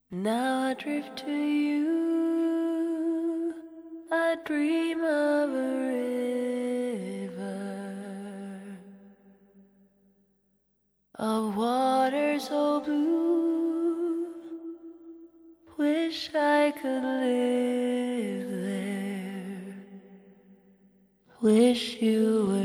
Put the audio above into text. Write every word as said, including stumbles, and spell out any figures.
Now I drift to you. I dream of a river of water so blue. Wish I could live there. Wish you were